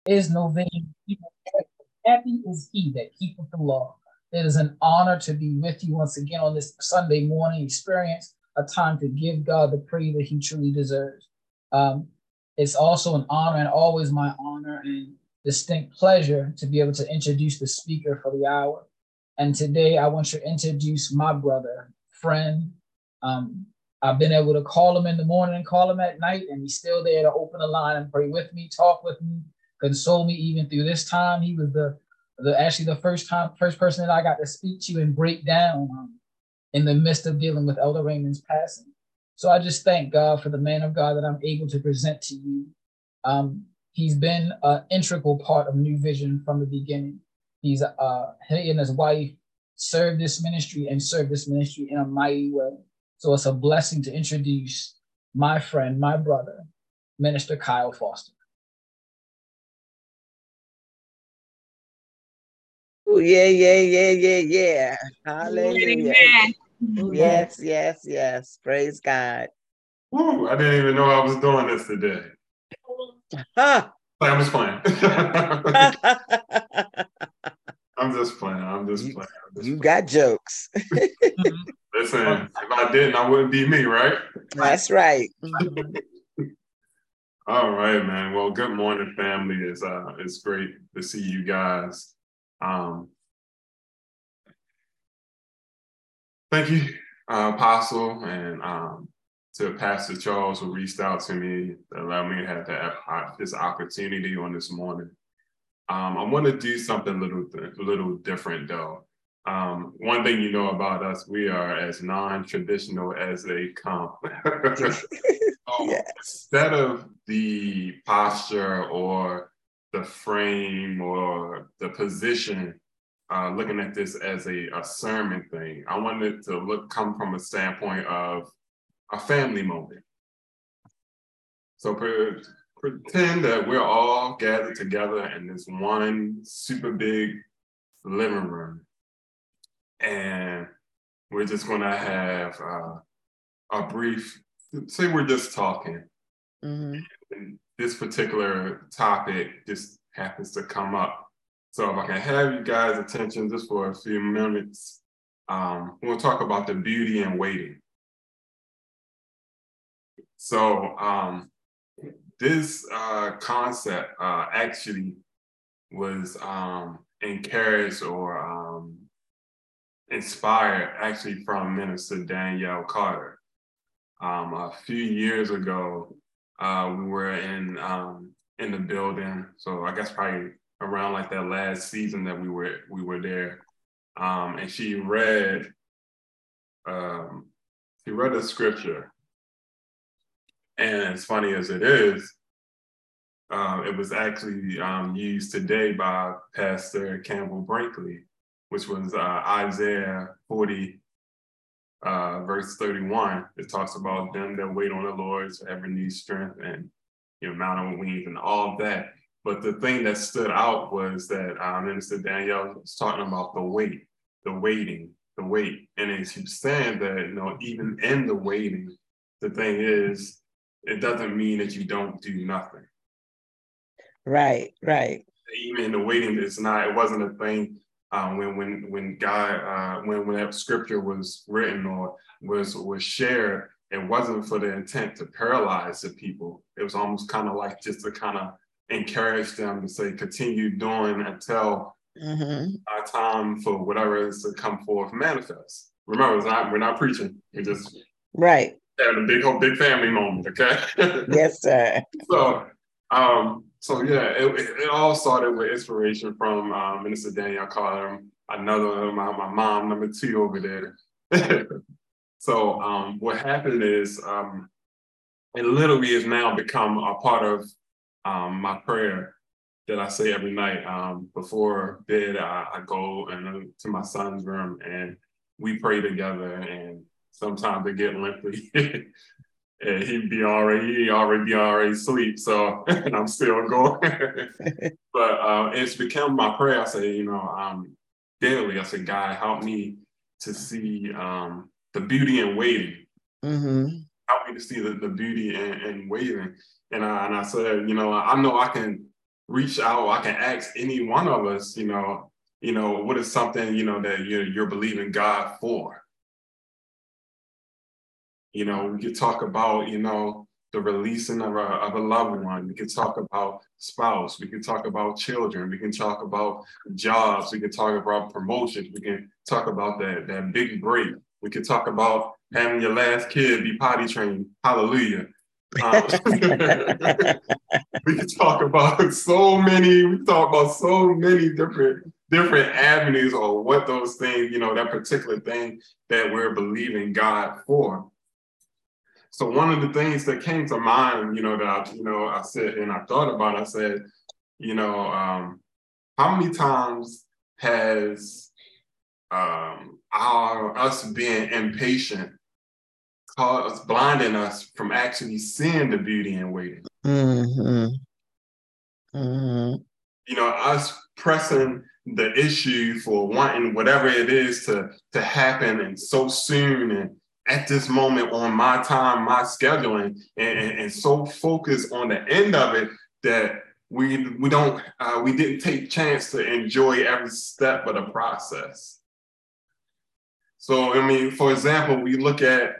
is no vain. Happy is he that keepeth the law. It is an honor to be with you once again on this Sunday morning experience, a time to give God the praise that he truly deserves. Um, it's also an honor and always my honor and distinct pleasure to be able to introduce the speaker for the hour. And today I want to introduce my brother, friend. Um, I've been able to call him in the morning, call him at night, and he's still there to open the line and pray with me, talk with me, console me even through this time. He was the actually the first person that I got to speak to and break down in the midst of dealing with Elder Raymond's passing. So I just thank God for the man of God that I'm able to present to you. He's been an integral part of New Vision from the beginning. He and his wife served this ministry and served this ministry in a mighty way. So it's a blessing to introduce my friend, my brother, Minister Kyle Foster. Oh, yeah. Hallelujah. Yes, yes, yes. Praise God. Woo, I didn't even know I was doing this today. I'm just playing. I'm just playing. You got jokes. Listen, if I didn't, I wouldn't be me, right? That's right. All right, man. Well, good morning, family. It's great to see you guys. Thank you, Apostle, and to Pastor Charles, who reached out to me to allow me to have this opportunity on this morning. I want to do something a little different, though. One thing you know about us, we are as non-traditional as they come. Yes. Instead of the posture or the frame or the position, looking at this as a sermon thing, I wanted to come from a standpoint of a family moment. So pretend that we're all gathered together in this one super big living room, and we're just gonna have a brief, say we're just talking. Mm-hmm. And this particular topic just happens to come up. So if I can have you guys' attention just for a few minutes, we'll talk about the beauty in waiting. So this concept actually was encouraged or inspired actually from Minister Danielle Carter. A few years ago, we were in the building, so I guess probably around like that last season that we were there, and she read a scripture, and as funny as it is, it was actually used today by Pastor Campbell Brinkley, which was Isaiah 40. Verse 31, it talks about them that wait on the Lord to have renewed strength and mount on wings and all of that. But the thing that stood out was that Minister Danielle was talking about the wait, the waiting, the wait. And she was saying that, even in the waiting, the thing is, it doesn't mean that you don't do nothing. Right. Even in the waiting, it wasn't a thing. When God, when that scripture was written or was shared, it wasn't for the intent to paralyze the people. It was almost kind of like just to kind of encourage them to say, continue doing until our time for whatever is to come forth manifest. Remember, we're not preaching. We're just having a big family moment, okay? Yes, sir. So yeah, it all started with inspiration from Minister Danielle Carter, another my mom, number 2 over there. So what happened is it literally has now become a part of my prayer that I say every night before bed. I go to my son's room and we pray together, and sometimes it get lengthy. And he already be asleep, so and I'm still going. But it's become my prayer. I say, daily, I say, God, help me to see the beauty in waiting. Help me to see the beauty in waiting. And I said, I know I can reach out. I can ask any one of us, what is something, that you're believing God for? We could talk about, the releasing of a loved one. We could talk about spouse. We could talk about children. We can talk about jobs. We can talk about promotions. We can talk about that big break. We could talk about having your last kid be potty trained. Hallelujah. We could talk about so many different avenues or what those things, that particular thing that we're believing God for. So one of the things that came to mind, that I said and I thought about, I said, how many times has us being impatient blinding us from actually seeing the beauty in waiting? Mm-hmm. Mm-hmm. Us pressing the issue for wanting whatever it is to happen and so soon and at this moment on my time, my scheduling, and so focused on the end of it that we didn't take chance to enjoy every step of the process. So, for example, we look at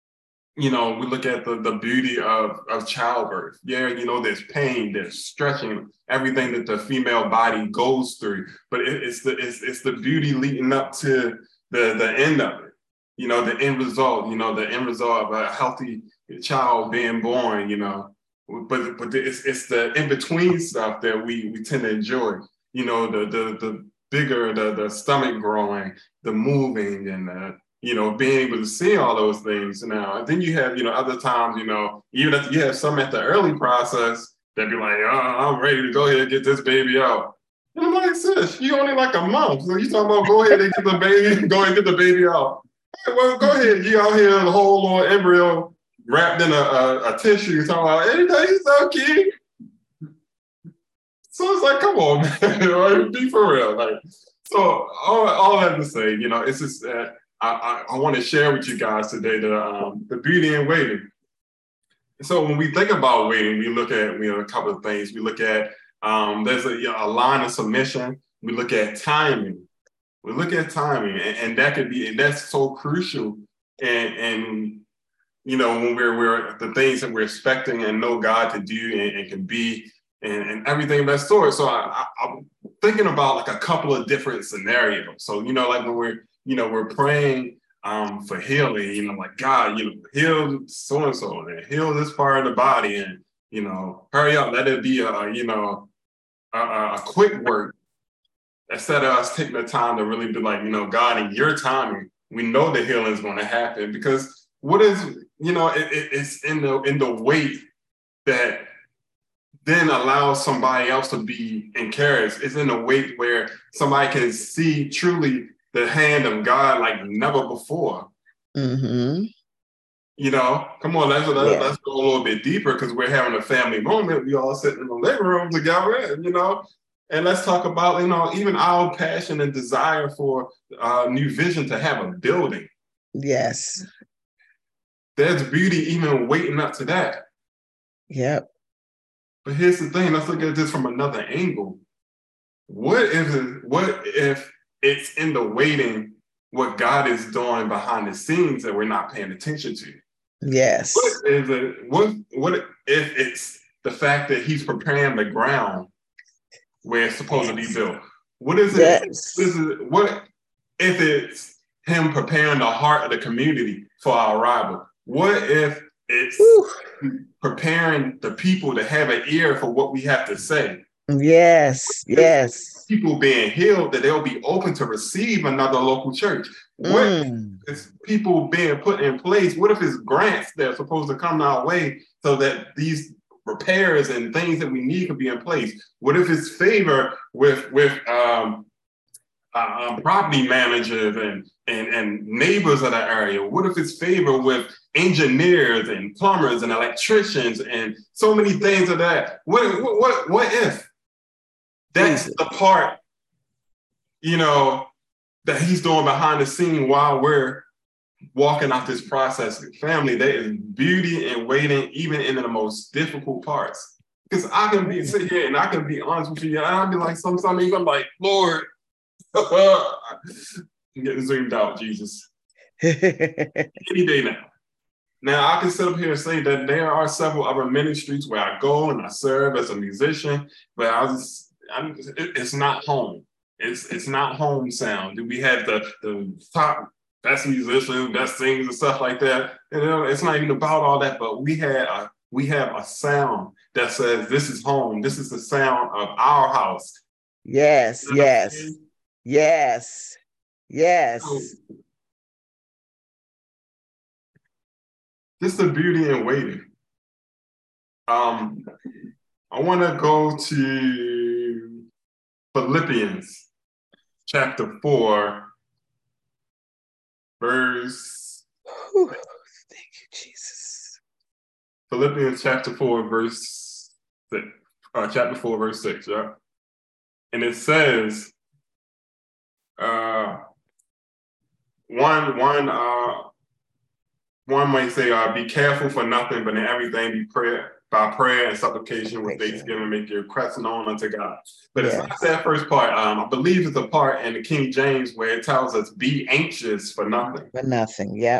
the beauty of childbirth. Yeah, there's pain, there's stretching, everything that the female body goes through, but it's the beauty leading up to the end of it. The end result, the end result of a healthy child being born, but it's the in-between stuff that we tend to enjoy, the bigger, the stomach growing, the moving, and being able to see all those things now. And then you have, other times, even if you have some at the early process that be like, oh, I'm ready to go ahead and get this baby out. And I'm like, sis, you only like a month. So you talking about go ahead and get the baby, go ahead and get the baby out. Well, go ahead. You out here, the whole little embryo wrapped in a tissue, talking about, hey, he's so cute. So it's like, come on, man, be for real. So all that to say, it's just that I want to share with you guys today the beauty in waiting. So when we think about waiting, we look at a couple of things. We look at there's a line of submission. We look at timing. We look at timing, and that's so crucial. And when we're the things that we're expecting and know God to do and can be and everything of that sort. So I'm thinking about like a couple of different scenarios. So like when we're praying for healing, like God, heal so and so and heal this part of the body, and hurry up, let it be a quick work. Instead of us taking the time to really be like, God, in your timing, we know the healing is going to happen. Because what is, it's in the wait that then allows somebody else to be encouraged. It's in the wait where somebody can see truly the hand of God like never before. Mm-hmm. Come on, let's go a little bit deeper, because we're having a family moment. We all sitting in the living room together, and let's talk about, even our passion and desire for New Vision to have a building. Yes. There's beauty even waiting up to that. Yep. But here's the thing, let's look at this from another angle. What if it's in the waiting what God is doing behind the scenes that we're not paying attention to? Yes. What if it's the fact that he's preparing the ground where it's supposed to be built? What is it? Yes. What if it's him preparing the heart of the community for our arrival? What if it's preparing the people to have an ear for what we have to say? Yes. Yes. People being healed, that they'll be open to receive another local church. What is people being put in place? What if it's grants that are supposed to come our way so that these repairs and things that we need can be in place? What if it's favor with property managers and neighbors of the area? What if it's favor with engineers and plumbers and electricians and so many things of that? What if that's the part, that he's doing behind the scene while we're walking out this process? Family, there is beauty in waiting, even in the most difficult parts. Because I can be sit here and I can be honest with you, and I'll be like, sometimes I'm like, Lord, I'm getting zoomed out, Jesus. Any day now. Now I can sit up here and say that there are several other ministries where I go and I serve as a musician, but it's not home. It's not home sound. We have the top best musicians, best singers, and stuff like that. It's not even about all that, but we have a sound that says this is home. This is the sound of our house. Yes, You know yes, yes, yes. so, just the beauty in waiting. I want to go to Philippians chapter 4, verse. Whew. Thank you, Jesus. Philippians chapter 4, verse 6. Chapter 4, verse 6, yeah. And it says, one might say, be careful for nothing, but in everything be by prayer and supplication with thanksgiving, make your requests known unto God. But it's not that first part. I believe it's a part in the King James where it tells us, be anxious for nothing. For nothing, yep.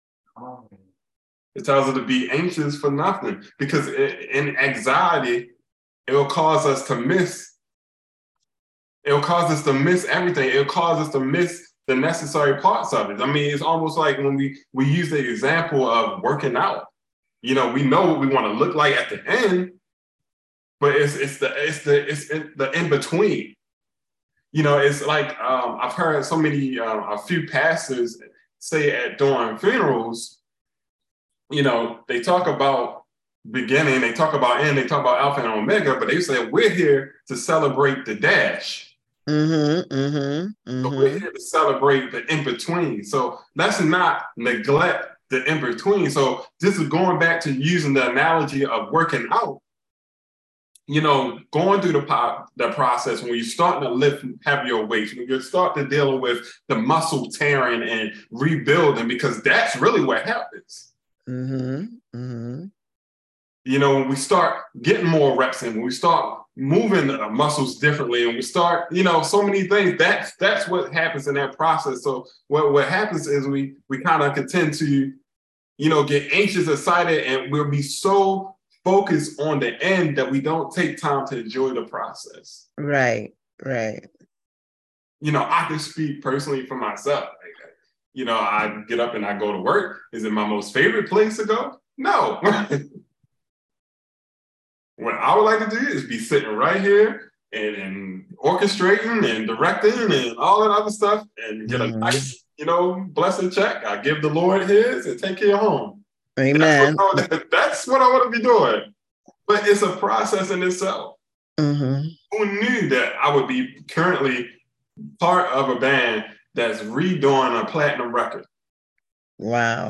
It tells us to be anxious for nothing, because in anxiety, it will cause us to miss. It will cause us to miss everything. It will cause us to miss the necessary parts of it. I mean, it's almost like when we use the example of working out. We know what we want to look like at the end, but it's the in between. It's like I've heard a few pastors say during funerals. They talk about beginning, they talk about end, they talk about Alpha and Omega, but they say we're here to celebrate the dash. So we're here to celebrate the in-between. So let's not neglect the in-between. So this is going back to using the analogy of working out. Going through the process when you're starting to lift heavier weights, when you start to dealing with the muscle tearing and rebuilding, because that's really what happens. When we start getting more reps in, when we start moving muscles differently, and we start, so many things, that's what happens in that process. So what happens is we kind of tend to, get anxious, excited, and we'll be so focused on the end that we don't take time to enjoy the process. Right. I can speak personally for myself. I get up and I go to work. Is it my most favorite place to go? No. What I would like to do is be sitting right here and orchestrating and directing and all that other stuff and get a nice, blessed check. I give the Lord his and take care of home. Amen. That's what I want to be doing. But it's a process in itself. Who knew that I would be currently part of a band that's redoing a platinum record? Wow.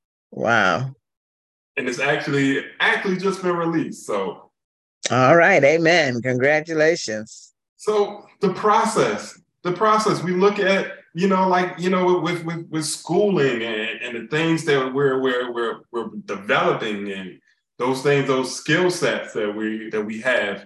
And it's actually just been released. So. All right. Amen. Congratulations. So the process we look at, with schooling and the things that we're developing, and those things, those skill sets that we have,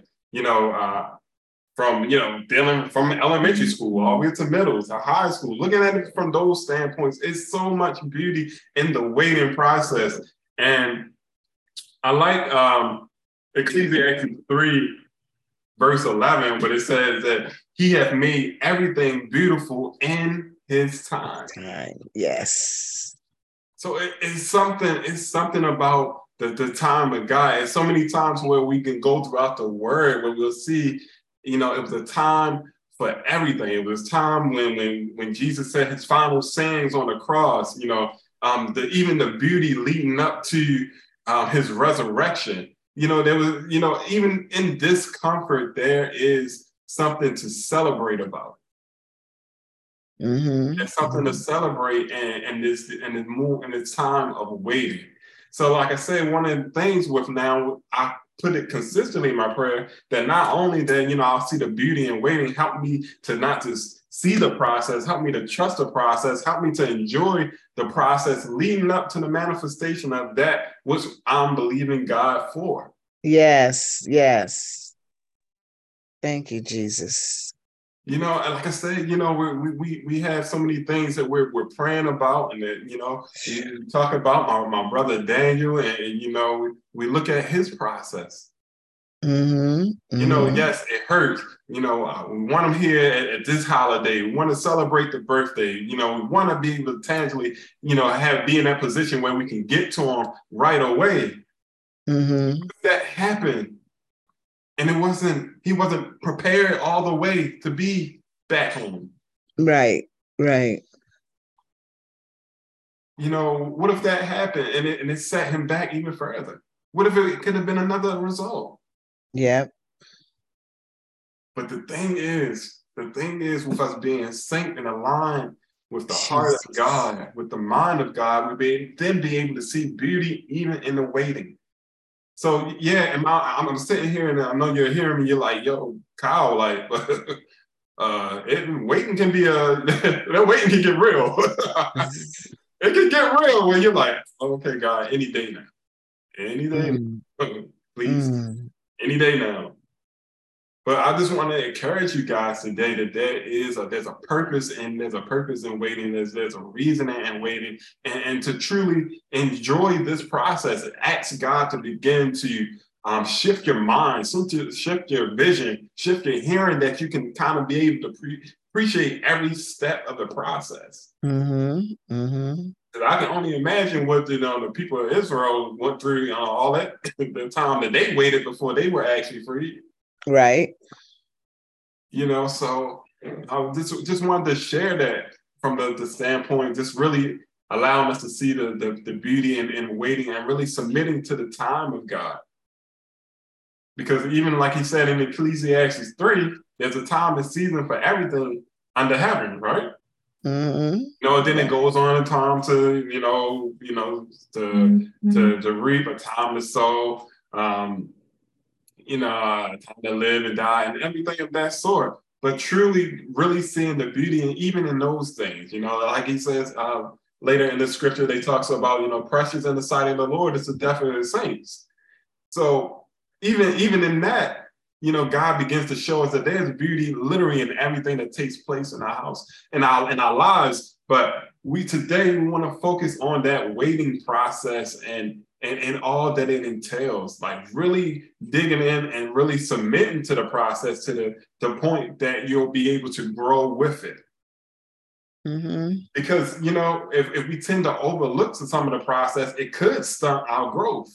from dealing from elementary school all the way to middle to high school, looking at it from those standpoints, it's so much beauty in the waiting process. And I like Ecclesiastes 3, verse 11, but it says that he hath made everything beautiful in his time. Yes. So it's something about the time of God. And so many times where we can go throughout the word where we'll see, it was a time for everything. It was time when Jesus said his final sayings on the cross, even the beauty leading up to his resurrection. There was, even in discomfort, there is something to celebrate about. There's something to celebrate in this time of waiting. So, like I said, one of the things with now, I put it consistently in my prayer that not only that, I'll see the beauty in waiting, help me to not just see the process, help me to trust the process, help me to enjoy the process leading up to the manifestation of that which I'm believing God for. Yes, yes. Thank you, Jesus. You know, and like I said, you know, we have so many things that we're praying about, and that, you know, you talk about my brother Daniel, and you know, we look at his process. Mm-hmm, You know, mm-hmm. yes, it hurts. You know, we want them here at this holiday. We want to celebrate the birthday. You know, we want to be able to tangibly, you know, be in that position where we can get to them right away. Mm-hmm. That happened, and he wasn't prepared all the way to be back home. Right, right. You know, what if that happened and it set him back even further? What if it could have been another result? Yep. But the thing is with us being synced and aligned with the heart of Jesus. God, with the mind of God, we then be able to see beauty even in the waiting. So yeah, and I'm sitting here and I know you're hearing me, you're like, yo, Kyle, like, waiting can be that waiting can get real. It can get real when you're like, okay, God, any day now. Any day now. Please. Any day now. But I just want to encourage you guys today that there's a purpose, and there's a purpose in waiting. There's a reason in waiting, and to truly enjoy this process. Ask God to begin to shift your mind, shift your vision, shift your hearing, that you can kind of be able to appreciate every step of the process. Mm-hmm, mm-hmm. I can only imagine what the people of Israel went through all that the time that they waited before they were actually free. Right. You know, so I just wanted to share that from the standpoint, just really allowing us to see the beauty in waiting and really submitting to the time of God. Because even like he said in Ecclesiastes 3, there's a time and season for everything under heaven, right? Mm-hmm. You know, then it goes on a time to, to reap, a time to sow, you know, time to live and die, and everything of that sort. But truly, really seeing the beauty, and even in those things, you know, like he says later in the scripture, they talks about, you know, precious in the sight of the Lord is the death of the saints. So even in that, you know, God begins to show us that there's beauty literally in everything that takes place in our house, in our lives. But we want to focus on that waiting process and all that it entails, like really digging in and really submitting to the process to the point that you'll be able to grow with it. Mm-hmm. Because, you know, if we tend to overlook some of the process, it could stunt our growth.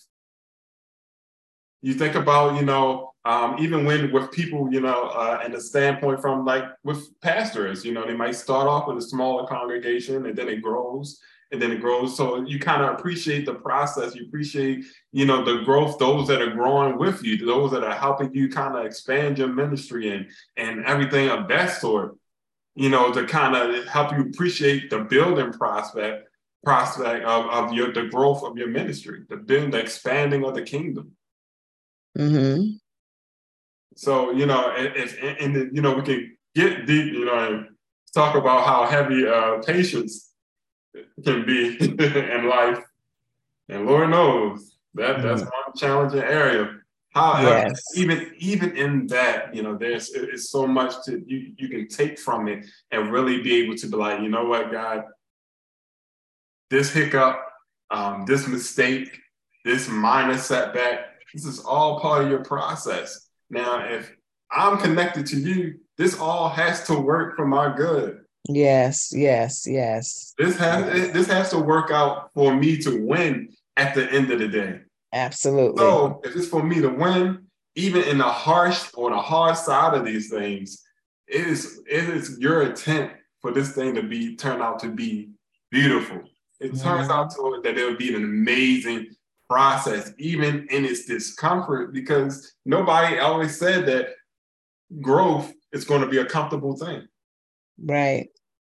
You think about, you know, even with people, you know, and the standpoint from like with pastors, you know, they might start off with a smaller congregation and then it grows. And then it grows. So you kind of appreciate the process. You appreciate, you know, the growth, those that are growing with you, those that are helping you kind of expand your ministry and everything of that sort, you know, to kind of help you appreciate the building prospect of the growth of your ministry, the expanding of the kingdom. Mm-hmm. So, you know, you know, we can get deep, you know, and talk about how heavy patience can be in life, and Lord knows that's one challenging area. However, Yes. even in that, you know, it's so much you can take from it and really be able to be like, you know what, God, this hiccup, this mistake, this minor setback, this is all part of your process. Now, if I'm connected to you, this all has to work for my good. Yes, yes, yes. This has to work out for me to win at the end of the day. Absolutely. So if it's for me to win, even in the harsh or the hard side of these things, it is your intent for this thing to turn out to be beautiful. It turns out that it would be an amazing process, even in its discomfort, because nobody always said that growth is going to be a comfortable thing. Right.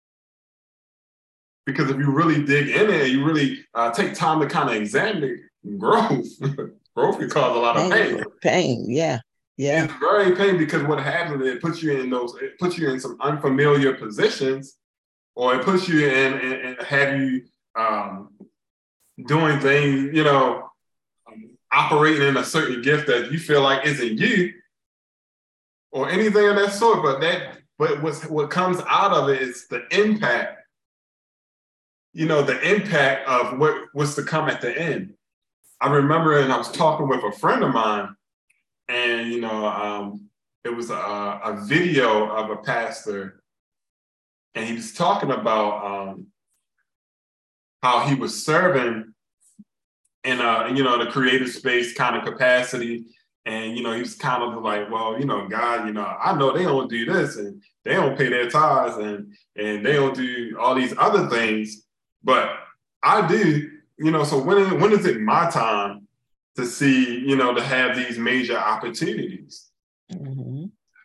Because if you really dig in it, you really take time to kind of examine it, growth can cause a lot of pain. Pain, yeah. Yeah. It's very pain, because what happens is it puts you in some unfamiliar positions, or it puts you in and have you doing things, you know, operating in a certain gift that you feel like isn't you or anything of that sort. But what comes out of it is the impact, the impact of what's to come at the end. I remember, and I was talking with a friend of mine, and it was a video of a pastor, and he was talking about how he was serving in the creative space kind of capacity. And, he was kind of like, well, God, I know they don't do this and they don't pay their tithes and they don't do all these other things, but I do, so when is it my time to see, to have these major opportunities? Mm-hmm.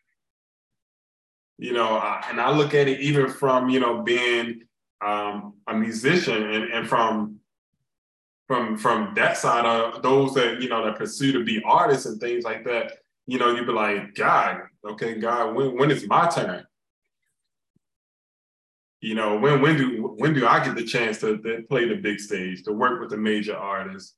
And I look at it even from, being a musician and from that side of those that, that pursue to be artists and things like that, you'd be like, God, when is my turn? When do I get the chance to play the big stage, to work with the major artists?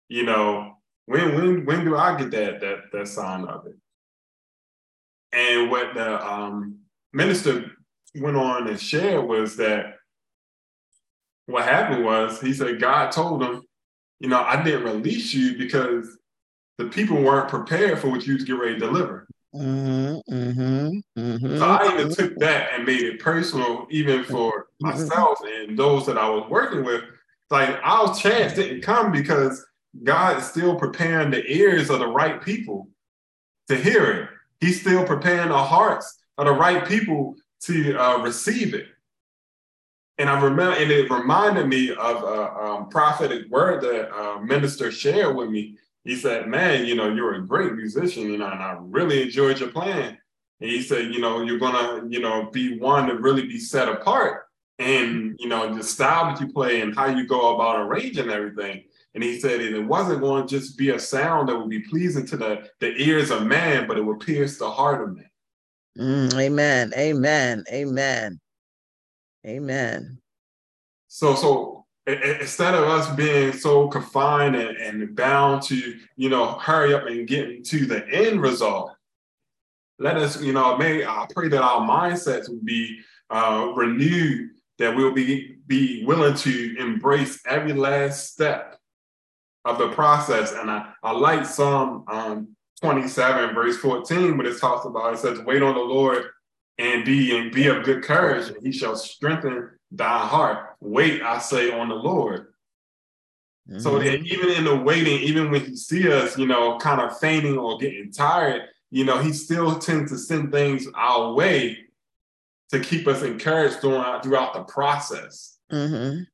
When do I get that sign of it? And what the minister went on and shared was that what happened was, he said God told him, I didn't release you because the people weren't prepared for what you was getting ready to deliver. Mm-hmm, mm-hmm, mm-hmm. So I even took that and made it personal, even for myself and those that I was working with. Like, our chance didn't come because God is still preparing the ears of the right people to hear it. He's still preparing the hearts of the right people to receive it. And I remember, and it reminded me of a prophetic word that a minister shared with me. He said, man, you're a great musician, and I really enjoyed your playing. And he said, you're going to, be one to really be set apart. And, the style that you play and how you go about arranging everything. And he said it wasn't going to just be a sound that would be pleasing to the ears of man, but it would pierce the heart of man. Amen. Amen. Amen. Amen. So instead of us being so confined and bound to, hurry up and get to the end result, let us, I pray that our mindsets will be renewed, that we'll be willing to embrace every last step of the process. And I like Psalm 27, verse 14, when it talks about, it says, wait on the Lord and be of good courage, and he shall strengthen thy heart. Wait, I say, on the Lord. Mm-hmm. So that even in the waiting, even when he see us, kind of fainting or getting tired, he still tends to send things our way to keep us encouraged throughout the process. Mm-hmm.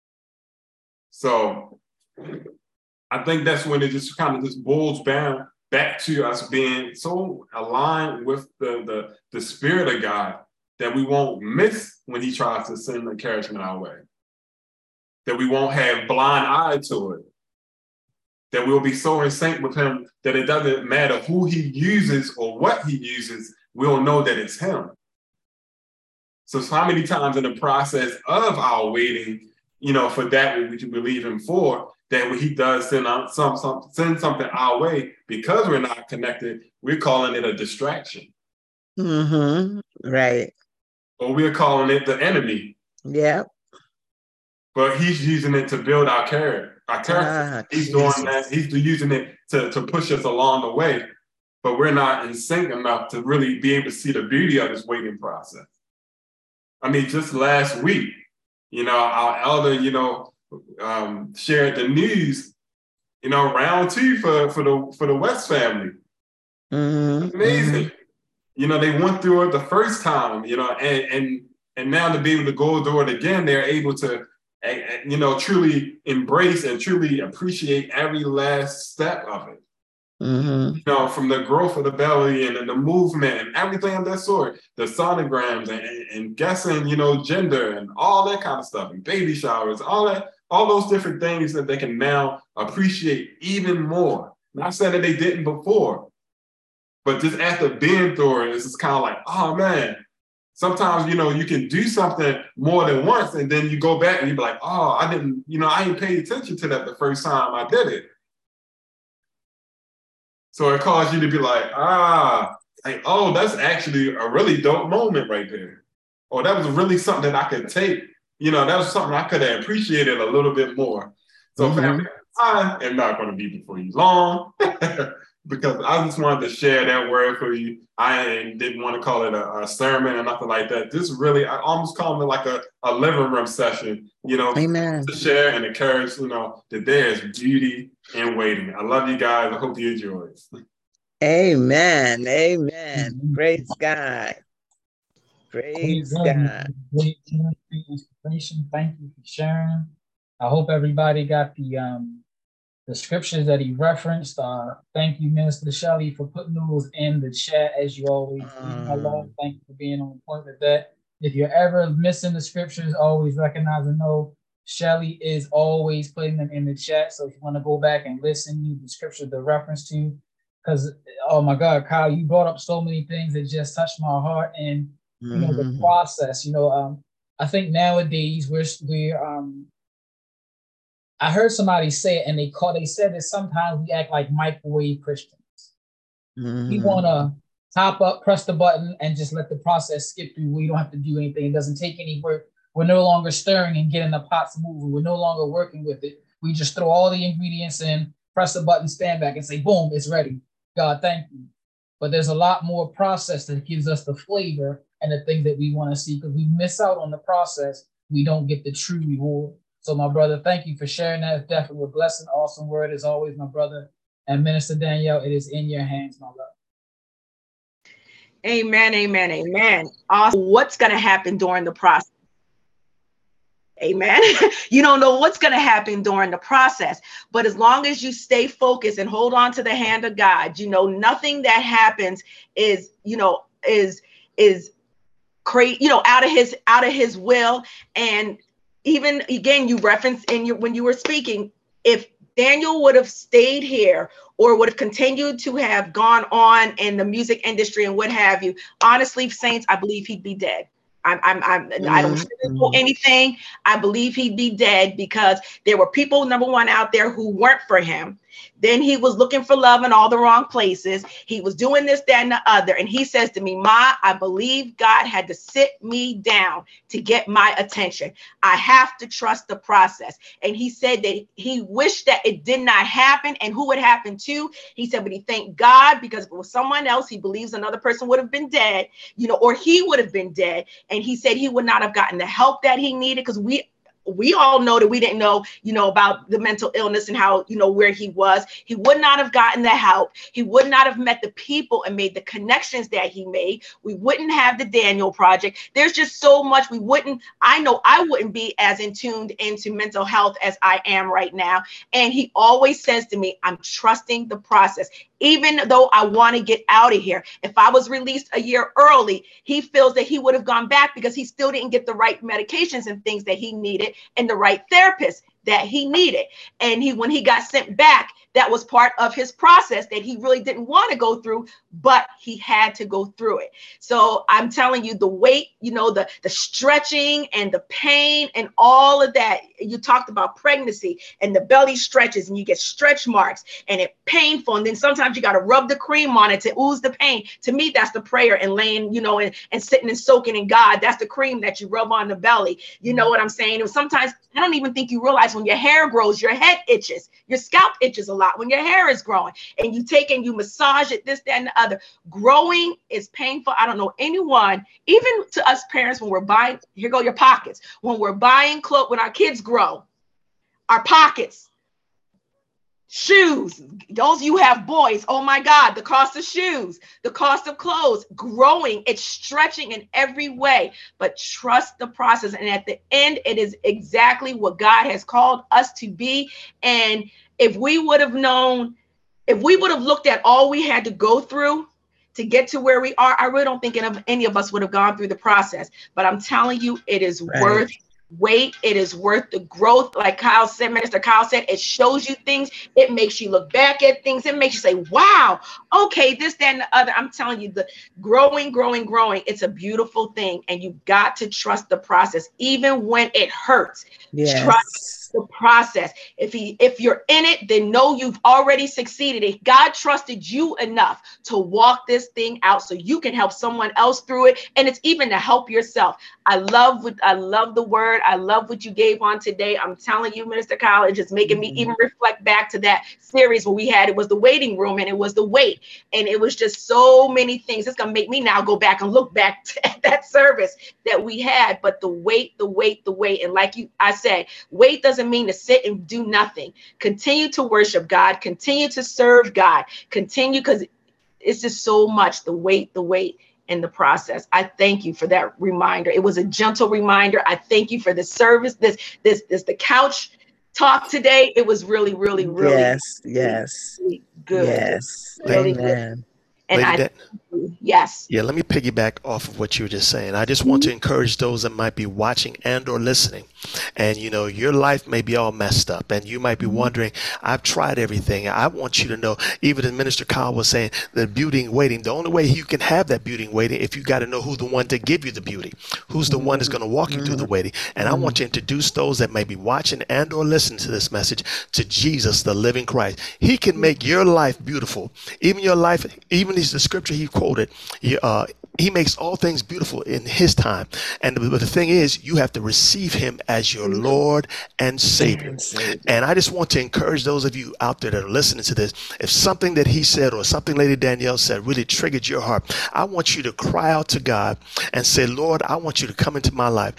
So I think that's when it just kind of just boils down back to us being so aligned with the Spirit of God that we won't miss when he tries to send encouragement our way, that we won't have blind eye to it, that we'll be so in sync with him that it doesn't matter who he uses or what he uses, we'll know that it's him. So how many times in the process of our waiting, for that what we can believe him for, that when he does send something our way, because we're not connected, we're calling it a distraction. Mm-hmm. Right. Or we're calling it the enemy. Yeah. But he's using it to build our character. He's Jesus. doing that. He's using it to push us along the way. But we're not in sync enough to really be able to see the beauty of this waiting process. I mean, just last week, our elder, shared the news, round 2 for the West family. Mm-hmm. Amazing. They went through it the first time, and now to be able to go through it again, they're able to, truly embrace and truly appreciate every last step of it. Mm-hmm. From the growth of the belly and the movement and everything of that sort, the sonograms and guessing, gender and all that kind of stuff, and baby showers, all those different things that they can now appreciate even more. Not saying that they didn't before, but just after being through it, it's just kind of like, oh man, sometimes, you can do something more than once and then you go back and you be like, oh, I didn't pay attention to that the first time I did it. So it caused you to be like, oh, that's actually a really dope moment right there. Oh, that was really something that I could take. You know, that was something I could have appreciated a little bit more. So family, I am not going to be before you long because I just wanted to share that word for you. I didn't want to call it a sermon or nothing like that. This really, I almost call it like a living room session, you know, Amen. to share and encourage, you know, that there is beauty in waiting. I love you guys. I hope you enjoy it. Amen. Amen. Praise God. Praise God. Great inspiration. Thank you for sharing. I hope everybody got the scriptures that he referenced. Thank you, Minister Shelley, for putting those in the chat as you always do. My love. Thank you for being on point with that. If you're ever missing the scriptures, always recognize and know Shelley is always putting them in the chat. So if you want to go back and listen, use the scripture to reference to. Because, oh my God, Kyle, you brought up so many things that just touched my heart. And, you know, the process, you know, I think nowadays we're I heard somebody say it, and they said that sometimes we act like microwave Christians. We want to hop up, press the button, and just let the process skip through. We don't have to do anything. It doesn't take any work. We're no longer stirring and getting the pots moving. We're no longer working with it. We just throw all the ingredients in, press the button, stand back, and say, boom, it's ready. God, thank you. But there's a lot more process that gives us the flavor and the things that we want to see. Because we miss out on the process, we don't get the true reward. So, my brother, thank you for sharing that. It's definitely a blessing. Awesome word as always, my brother. And Minister Danielle, it is in your hands, my love. Amen, amen, amen. Awesome. What's going to happen during the process? Amen. You don't know what's going to happen during the process, but as long as you stay focused and hold on to the hand of God, you know, nothing that happens is, you know, is crazy, you know, out of his will. And even again, you referenced when you were speaking, if Daniel would have stayed here or would have continued to have gone on in the music industry and what have you, honestly, saints, I believe he'd be dead. I don't know anything. I believe he'd be dead because there were people, number one, out there who weren't for him. Then he was looking for love in all the wrong places. He was doing this, that, and the other. And he says to me, Ma, I believe God had to sit me down to get my attention. I have to trust the process. And he said that he wished that it did not happen. And who would happen to? He said, but he thanked God because if it was someone else, he believes another person would have been dead, you know, or he would have been dead. And he said he would not have gotten the help that he needed because we all know that we didn't know, you know, about the mental illness and how, you know, where he was. He would not have gotten the help. He would not have met the people and made the connections that he made. We wouldn't have the Daniel Project. There's just so much I know I wouldn't be as in tuned into mental health as I am right now. And he always says to me, I'm trusting the process. Even though I want to get out of here, if I was released a year early, he feels that he would have gone back because he still didn't get the right medications and things that he needed and the right therapist that he needed. And when he got sent back, that was part of his process that he really didn't want to go through, but he had to go through it. So I'm telling you, the weight, you know, the stretching and the pain and all of that. You talked about pregnancy and the belly stretches and you get stretch marks and it's painful. And then sometimes you got to rub the cream on it to ooze the pain. To me, that's the prayer and laying, you know, and sitting and soaking in God. That's the cream that you rub on the belly. You know what I'm saying? And sometimes I don't even think you realize when your hair grows, your head itches, your scalp itches a lot when your hair is growing and you take and you massage it, this, that, and the other. Growing is painful. I don't know anyone, even to us parents, when we're buying, here go your pockets. When we're buying clothes, when our kids grow, our pockets, shoes, those you have boys, oh my God, the cost of shoes, the cost of clothes, growing, it's stretching in every way, but trust the process. And at the end, it is exactly what God has called us to be. And if we would have known, if we would have looked at all we had to go through to get to where we are, I really don't think any of us would have gone through the process. But I'm telling you, it is worth wait. It is worth the growth. Like Kyle said, Minister Kyle said, it shows you things. It makes you look back at things. It makes you say, wow, okay, this, that, and the other. I'm telling you, the growing. It's a beautiful thing. And you've got to trust the process, even when it hurts. Yes. Trust the process. If you're in it, then know you've already succeeded. If God trusted you enough to walk this thing out so you can help someone else through it, and it's even to help yourself. I love the word. I love what you gave on today. I'm telling you, Minister Kyle, it's just making me even reflect back to that series where we had, it was the waiting room and it was the wait. And it was just so many things. It's going to make me now go back and look back at that service that we had. But the wait. And like I said, wait doesn't mean to sit and do nothing. Continue to worship God. Continue to serve God. Continue, because it's just so much, the wait in the process. I thank you for that reminder. It was a gentle reminder. I thank you for the service, the couch talk today. It was really yes, really good. Yes. Really Amen. good. And Lady yes. Yeah, let me piggyback off of what you were just saying. I just want to encourage those that might be watching and or listening. And, your life may be all messed up and you might be wondering, I've tried everything. I want you to know, even as Minister Kyle was saying, the beauty and waiting, the only way you can have that beauty and waiting, if you got to know who's the one to give you the beauty, who's the one that's going to walk you through the waiting. And I want to introduce those that may be watching and or listening to this message to Jesus, the living Christ. He can make your life beautiful. Even your life, even the scripture he quoted, he makes all things beautiful in his time. And the thing is, you have to receive him as your Lord and Savior. And I just want to encourage those of you out there that are listening to this. If something that he said or something Lady Danielle said really triggered your heart, I want you to cry out to God and say, Lord, I want you to come into my life.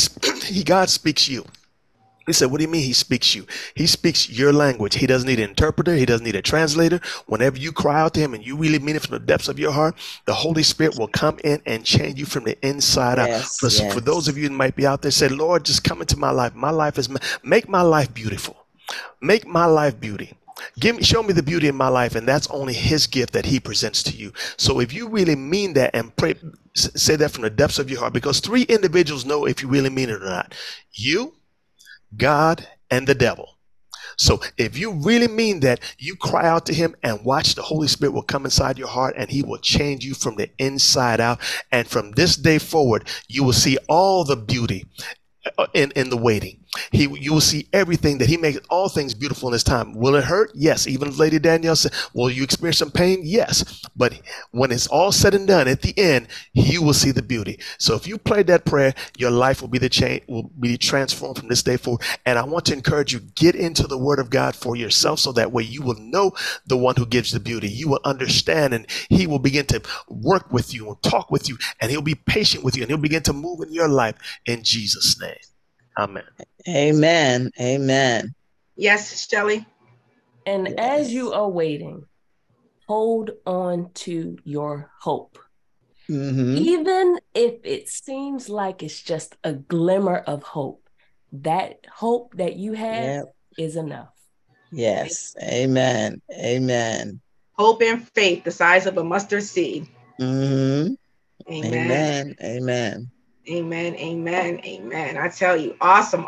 God speaks you. He said, what do you mean he speaks you? He speaks your language. He doesn't need an interpreter. He doesn't need a translator. Whenever you cry out to him and you really mean it from the depths of your heart, the Holy Spirit will come in and change you from the inside out. For those of you that might be out there, say, Lord, just come into my life. My life make my life beautiful. Make my life beauty. Show me the beauty in my life, and that's only his gift that he presents to you. So if you really mean that and pray, say that from the depths of your heart, because 3 individuals know if you really mean it or not. You, God, and the devil. So if you really mean that, you cry out to him and watch the Holy Spirit will come inside your heart and he will change you from the inside out. And from this day forward, you will see all the beauty in the waiting. You will see everything that he makes all things beautiful in his time. Will it hurt? Yes. Even Lady Danielle said, will you experience some pain? Yes. But when it's all said and done, at the end, you will see the beauty. So if you pray that prayer, your life will be transformed from this day forward. And I want to encourage you, get into the word of God for yourself, so that way you will know the one who gives the beauty. You will understand, and he will begin to work with you and talk with you, and he'll be patient with you, and he'll begin to move in your life in Jesus' name. Amen. Amen. Amen. Yes, Shelley. And as you are waiting, hold on to your hope. Even if it seems like it's just a glimmer of hope, that hope that you have is enough. Yes. Amen. Amen. Hope and faith, the size of a mustard seed. Amen. Amen. Amen. Amen, amen, amen. I tell you, awesome.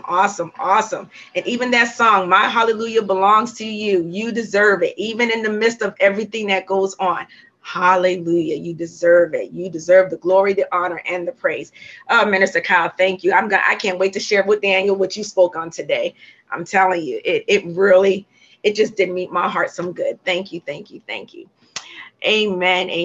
And even that song, My Hallelujah Belongs to You. You deserve it, even in the midst of everything that goes on. Hallelujah. You deserve it. You deserve the glory, the honor, and the praise. Minister Kyle, thank you. I can't wait to share with Daniel what you spoke on today. I'm telling you, it just did meet my heart some good. Thank you. Amen.